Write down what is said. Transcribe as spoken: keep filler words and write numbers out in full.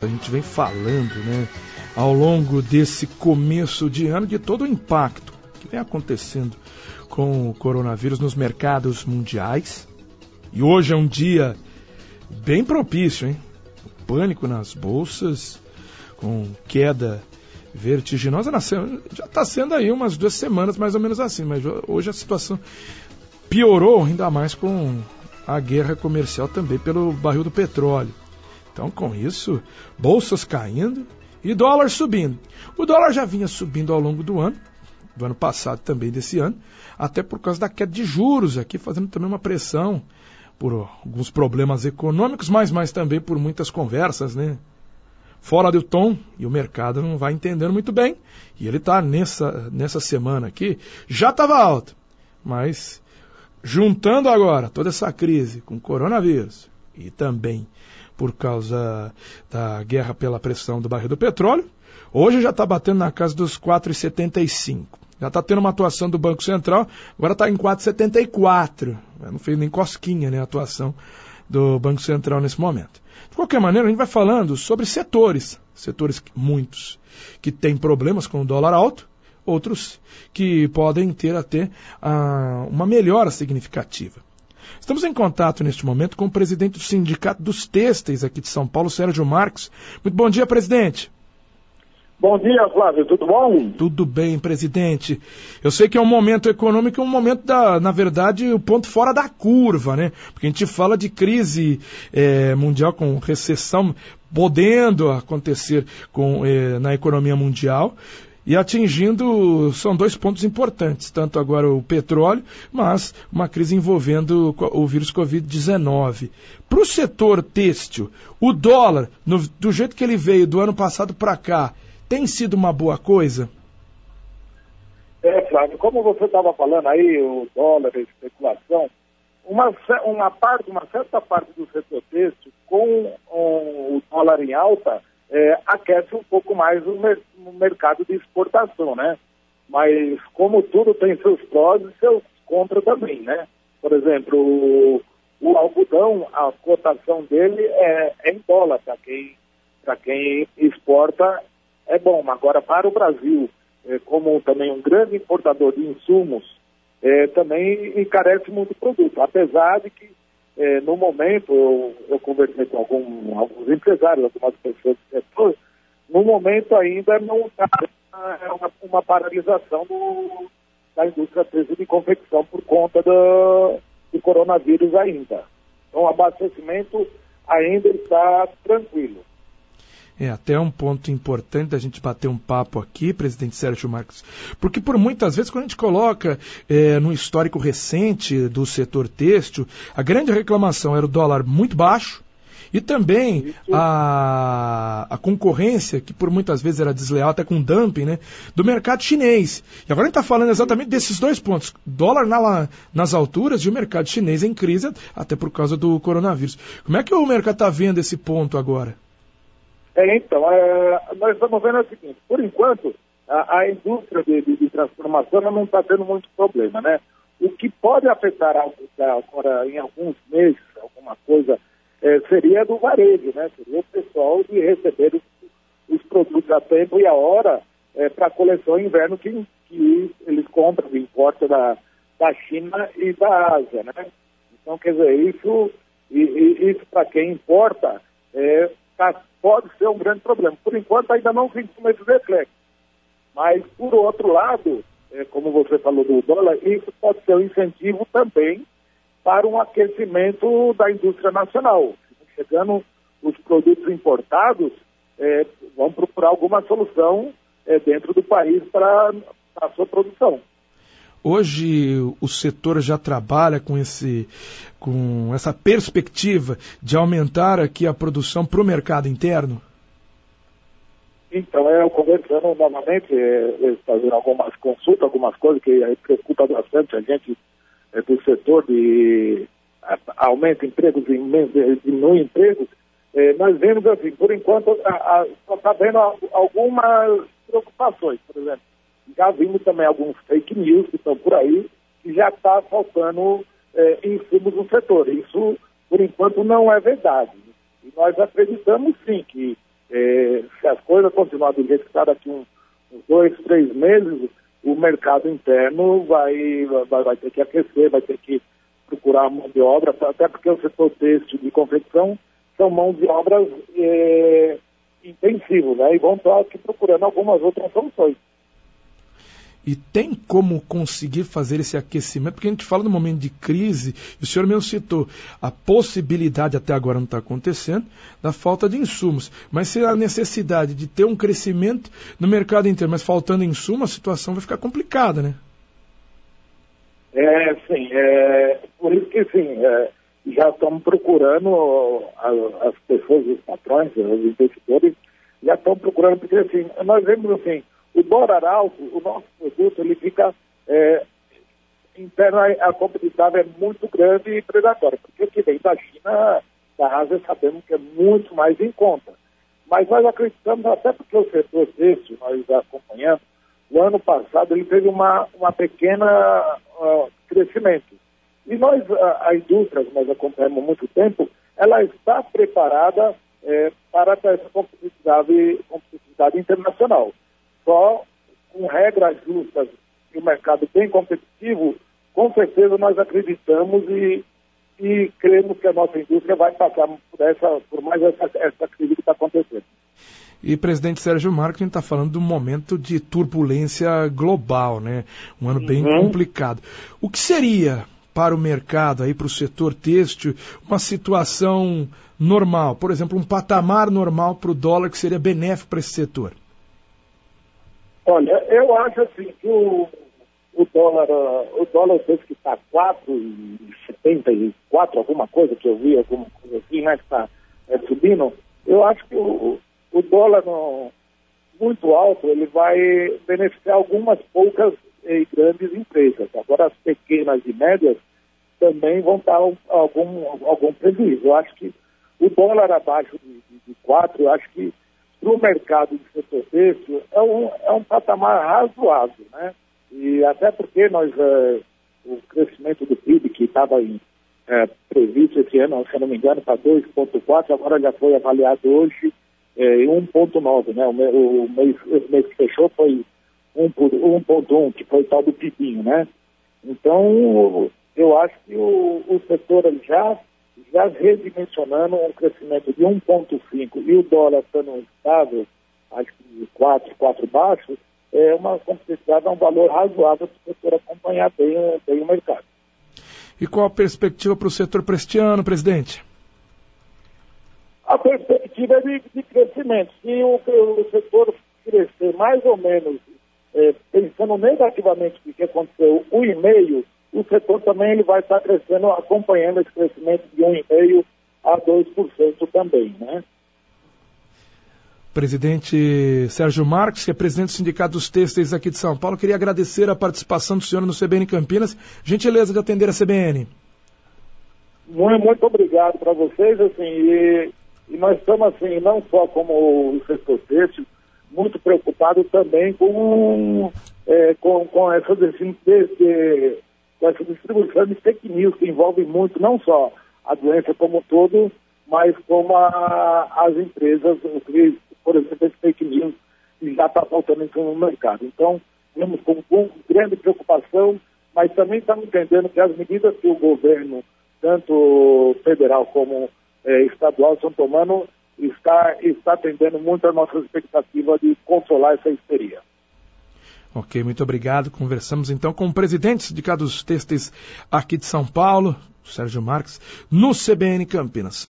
a gente vem falando, né, ao longo desse começo de ano, de todo o impacto que vem acontecendo com o coronavírus nos mercados mundiais. E hoje é um dia bem propício, hein? O pânico nas bolsas, com queda vertiginosa. Já está sendo aí umas duas semanas mais ou menos assim, mas hoje a situação piorou ainda mais com a guerra comercial também pelo barril do petróleo. Então, com isso, bolsas caindo e dólar subindo. O dólar já vinha subindo ao longo do ano, do ano passado também desse ano, até por causa da queda de juros aqui, fazendo também uma pressão por alguns problemas econômicos, mas mais também por muitas conversas, né? Fora do tom, e o mercado não vai entendendo muito bem, e ele está nessa, nessa semana aqui, já estava alto, mas juntando agora toda essa crise com o coronavírus e também por causa da guerra pela pressão do barril do petróleo, hoje já está batendo na casa dos quatro vírgula setenta e cinco. Já está tendo uma atuação do Banco Central, agora está em quatro vírgula setenta e quatro. Não fez nem cosquinha, né, a atuação do Banco Central nesse momento. De qualquer maneira, a gente vai falando sobre setores, setores muitos que têm problemas com o dólar alto, outros que podem ter até ah, uma melhora significativa. Estamos em contato neste momento com o presidente do Sindicato dos Têxteis aqui de São Paulo, Sérgio Marques. Muito bom dia, presidente. Bom dia, Flávio. Tudo bom? Tudo bem, presidente. Eu sei que é um momento econômico, um momento, da, na verdade, o ponto fora da curva, né? Porque a gente fala de crise é, mundial com recessão podendo acontecer com, é, na economia mundial. E atingindo, são dois pontos importantes, tanto agora o petróleo, mas uma crise envolvendo o vírus covid dezenove. Para o setor têxtil, o dólar, no, do jeito que ele veio do ano passado para cá, tem sido uma boa coisa? É, Flávio, como você estava falando aí, o dólar, a especulação, uma, uma, parte, uma certa parte do setor têxtil, com um, o dólar em alta, É, aquece um pouco mais o, mer- o mercado de exportação, né? Mas como tudo tem seus prós e seus contras também, né? Por exemplo, o, o algodão, a cotação dele é, é em dólar, para quem, para quem exporta é bom. Agora, para o Brasil, é, como também um grande importador de insumos, é, também encarece muito o produto, apesar de que É, no momento, eu, eu conversei com algum, alguns empresários, algumas pessoas do setor, no momento ainda não está uma, uma paralisação do, da indústria têxtil de confecção por conta do, do coronavírus ainda. Então, o abastecimento ainda está tranquilo. É até um ponto importante da gente bater um papo aqui, presidente Sérgio Marques, porque por muitas vezes quando a gente coloca é, no histórico recente do setor têxtil, a grande reclamação era o dólar muito baixo e também a, a concorrência, que por muitas vezes era desleal, até com dumping, né, do mercado chinês. E agora a gente está falando exatamente desses dois pontos, dólar na, nas alturas e o mercado chinês em crise, até por causa do coronavírus. Como é que o mercado está vendo esse ponto agora? É, então, é, nós estamos vendo o seguinte, por enquanto, a, a indústria de, de, de transformação não está tendo muito problema, né? O que pode afetar agora em alguns meses, alguma coisa, é, seria do varejo, né? Seria o pessoal de receber os, os produtos a tempo e a hora é, para a coleção inverno que, que eles compram, importam da, da China e da Ásia, né? Então, quer dizer, isso, e, e, isso para quem importa, é, tá, pode ser um grande problema. Por enquanto ainda não sentimos esse reflexo. Mas, por outro lado, é, como você falou do dólar, isso pode ser um incentivo também para um aquecimento da indústria nacional. Chegando os produtos importados, é, vão procurar alguma solução é, dentro do país para a sua produção. Hoje o setor já trabalha com, esse, com essa perspectiva de aumentar aqui a produção para o mercado interno? Então, eu conversando novamente, é, fazendo algumas consultas, algumas coisas que aí preocupa bastante a gente é, do setor de a, aumento de empregos e diminui empregos, é, nós vemos assim, por enquanto, só está vendo algumas preocupações, por exemplo. Já vimos também alguns fake news que estão por aí, que já está faltando é, insumos no setor. Isso, por enquanto, não é verdade. E nós acreditamos, sim, que é, coisa continuar do jeito que está daqui uns, uns dois, três meses, o mercado interno vai, vai, vai ter que aquecer, vai ter que procurar mão de obra, até porque o setor têxtil de confecção são mãos de obras é, intensivas, né? E vão estar aqui procurando algumas outras soluções. E tem como conseguir fazer esse aquecimento? Porque a gente fala no momento de crise, e o senhor mesmo citou, a possibilidade, até agora não está acontecendo, da falta de insumos. Mas se a necessidade de ter um crescimento no mercado inteiro, mas faltando insumos, a situação vai ficar complicada, né? É, sim. É, por isso que, sim, é, já estamos procurando, as, as pessoas, os patrões, os investidores, já estão procurando, porque, assim, nós vemos, assim, o dólar alto, o nosso produto, ele fica, é, interno, a competitividade é muito grande e predatória, porque o que vem da China, da Ásia, sabemos que é muito mais em conta. Mas nós acreditamos, até porque o setor têxtil, nós acompanhamos, o ano passado ele teve uma, uma pequena uh, crescimento. E nós, a, a indústria, que nós acompanhamos há muito tempo, ela está preparada é, para essa competitividade, competitividade internacional. Só com regras justas e um mercado bem competitivo, com certeza nós acreditamos e, e cremos que a nossa indústria vai passar por, essa, por mais essa, essa crise que está acontecendo. E, presidente Sérgio Marcos, a gente está falando de um momento de turbulência global, né? Um ano bem uhum. complicado. O que seria para o mercado, aí, para o setor têxtil, uma situação normal? Por exemplo, um patamar normal para o dólar que seria benéfico para esse setor? Olha, eu acho assim que o, o dólar, o dólar que está quatro e setenta e quatro, alguma coisa que eu vi, alguma coisa assim, né, que está é, subindo, eu acho que o, o dólar no, muito alto, ele vai beneficiar algumas poucas e grandes empresas. Agora as pequenas e médias também vão estar algum, algum prejuízo. Eu acho que o dólar abaixo de, de, de quatro, eu acho que para o mercado de setor têxtil é um, é um patamar razoável, né? E até porque nós, é, o crescimento do P I B que estava é, previsto esse ano, se eu não me engano, para dois vírgula quatro, agora já foi avaliado hoje é, em um vírgula nove, né? O, o, mês, o mês que fechou foi um vírgula um, que foi o tal do pipinho, né? Então, eu acho que o, o setor já já redimensionando um crescimento de um vírgula cinco e o dólar estando estável, acho que de quatro, quatro baixo, é uma competitividade, é um valor razoável para o setor acompanhar bem, bem o mercado. E qual a perspectiva para o setor para este ano, presidente? A perspectiva é de, de crescimento. Se o, o setor crescer mais ou menos, é, pensando negativamente no que aconteceu, um vírgula cinco, o setor também ele vai estar crescendo, acompanhando esse crescimento de um vírgula cinco a dois por cento também, né? Presidente Sérgio Marcos, que é presidente do Sindicato dos Têxteis aqui de São Paulo, queria agradecer a participação do senhor no C B N Campinas. Gentileza de atender a C B N. Muito, muito obrigado para vocês, assim, e, e nós estamos, assim, não só como o setor têxtil, muito preocupado também com, é, com, com essa de, de, com essa distribuição de fake news, que envolve muito, não só a doença como um todo, mas como a, as empresas, por exemplo, esse fake news já está faltando isso no mercado. Então, temos com, com grande preocupação, mas também estamos entendendo que as medidas que o governo, tanto federal como eh, estadual, estão tomando, está, está atendendo muito a nossa expectativa de controlar essa histeria. Ok, muito obrigado. Conversamos então com o presidente do Sindicato dos Têxteis aqui de São Paulo, Sérgio Marcos, no C B N Campinas.